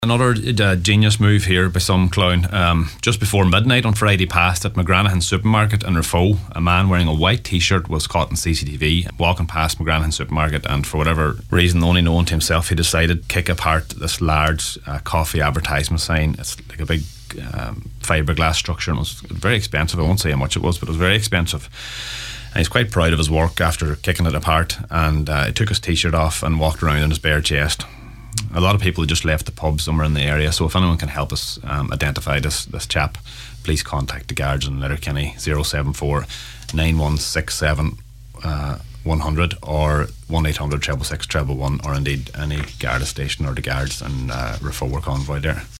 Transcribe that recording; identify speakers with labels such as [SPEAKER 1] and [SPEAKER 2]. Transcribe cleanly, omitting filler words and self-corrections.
[SPEAKER 1] Another genius move here by some clown. Just before midnight on Friday past at McGranahan Supermarket in Raphoe, a man wearing a white t-shirt was caught in CCTV walking past McGranahan Supermarket, and for whatever reason only known to himself, he decided to kick apart this large coffee advertisement sign. It's like a big fiberglass structure, and it was very expensive. I won't say how much it was, but it was very expensive. And he's quite proud of his work after kicking it apart, and he took his t-shirt off and walked around in his bare chest. A lot of people just left the pub somewhere in the area, so if anyone can help us identify this chap, please contact the guards in Letterkenny 074 9167 100 or 1800 666 111, or indeed any Garda station or the guards in Raphoe Convoy there.